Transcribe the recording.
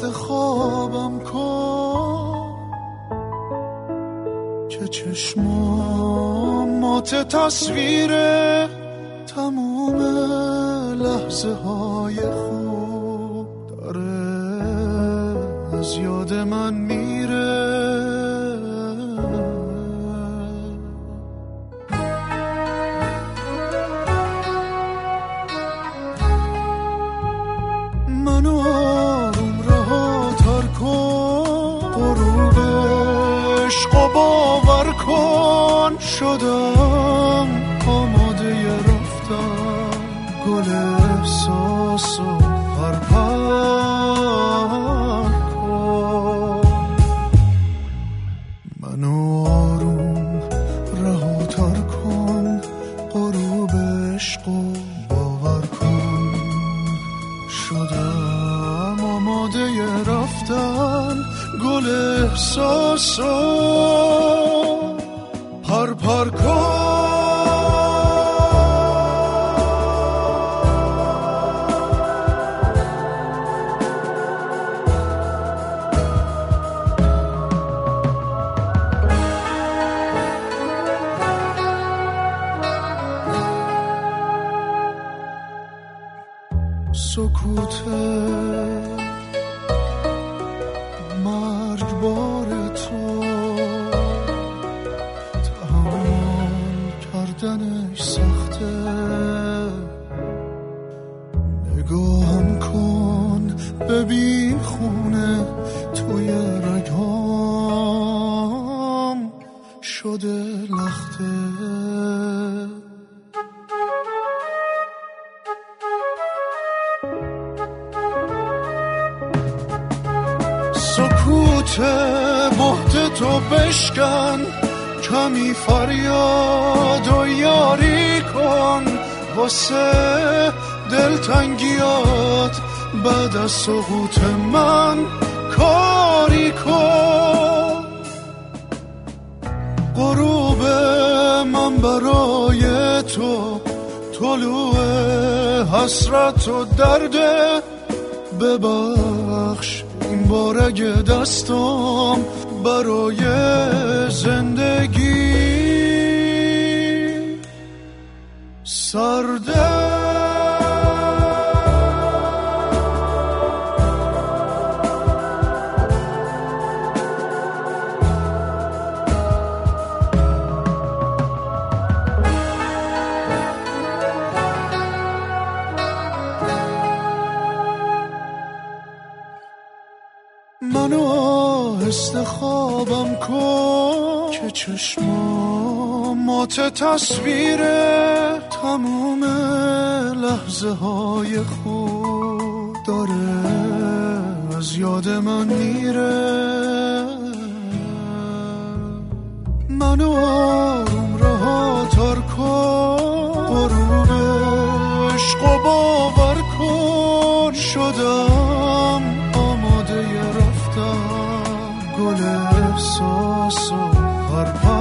خوابم کن که چشمات تصویره تموم لحظه های خوب داره از یاد من میره. منو آروم رها تر کن، غروب عشق و باور کن. شدم آماده رفتم، گل احساس و پرپر کن. منو آروم رها تر کن، غروب عشق و باور کن. شدم آماده رفتن، گل احساس و پرپر کن. سکوت مرگبار تو، تحمل کردنش سخته. نگاهم کن ببین خونه توی رگام شده لخته. سکوت بهت تو بشکن، کمی فریاد و یاری کن واسه دلتنگیات. بعد از سقوط من کاری کن. غروب من برای تو طلوع حسرت و درده. ببخش این بار اگه دستم برای زندگی سرده. منو آهسته خوابم کن که چشمات تصویره تموم لحظه های خوب داره از یاد من میره. منو آروم رها تر کن، غروب عشق و باور کن. شدم آماده رفتم، گل احساس و پرپر